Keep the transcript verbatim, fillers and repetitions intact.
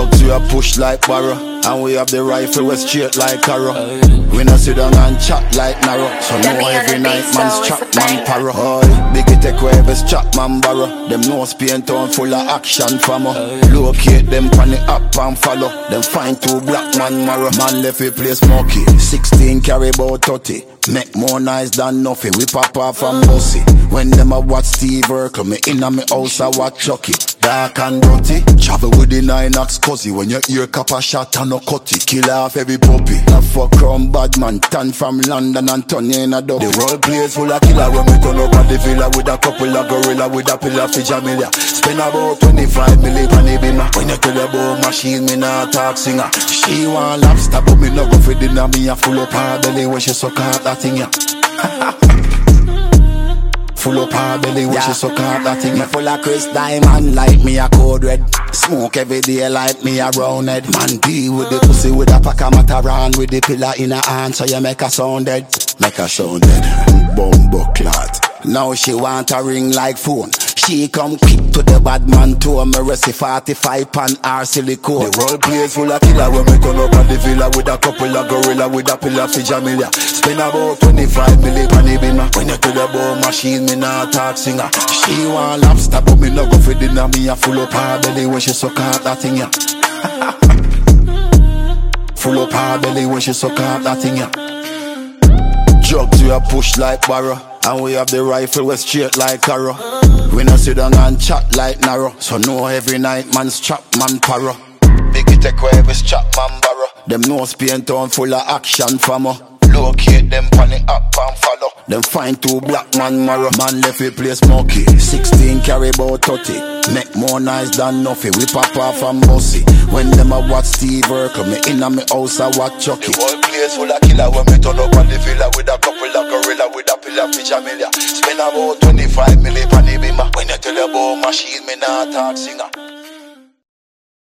Drugs we a push like barrow, and we have the rifle we straight like arrow. We no sit down and chat like narrow, so know every night man's trap man paro. Oh, big it take where every strap man borrow. Them nose paint town full of action famo. Locate them pan the up and follow. Them find two black man marrow. Man left a place smoky, sixteen carry about thirty. Make more nice than nothing. We pop off and bossy. When them a watch Steve Urkel, me inna me house I watch Chucky. Dark and dirty, travel with the nine ox cozy. When you hear cap a shot and no cutty, kill off every puppy. A fuck round bad man, turn from London and turn in a dub. The whole place full of killer when we turn up at the villa with a couple of gorilla with a pillar for Jamila. Spend about twenty-five million on the bima. When you tell about machine, me not talk singer. She want lobster, but me no go for dinner. Me a full up her belly when she suck out that thing ya. Full up her belly when yeah. she suck out that thing. Me full of Chris Diamond like me a code red. Smoke every day like me a round head. Man be with the pussy with a pack of mataran with the pillar in her hand, so you make her sound dead. Make her sound dead. Bumbo clot. Now she want a ring like phone. She come quick to the bad man tour. Me rest forty-five pan R silicone. The whole place full of killer when me turn up at the villa with a couple of gorilla with a pillar for Jamila. Spend about twenty-five million on the bima. When you tell about machine, me not talk singer. She want lobster, but me no go for dinner. Me a full up her belly when she suck out that thing ya. Full up her belly when she suck out that thing ya. Drugs we a push like barrow, and we have the rifle we straight like arrow. We no sit down and chat like narrow, so know every night man's trap man paro. Big it take where every strap man borrow. Them nose paint town full of action famo. Locate them pan the up and follow. Them find two black man marrow. Man left a place smoky, sixteen carry about thirty. Make more nice than nothing. We pop off and bossy. When them a watch Steve Urkel, me inna me house I watch Chucky. The whole place full of killer when me turn up at the villa with a couple of gorilla with a pillar for Jamila. Spend about twenty-five million on the bima. When you tell about machine, me not talk singer.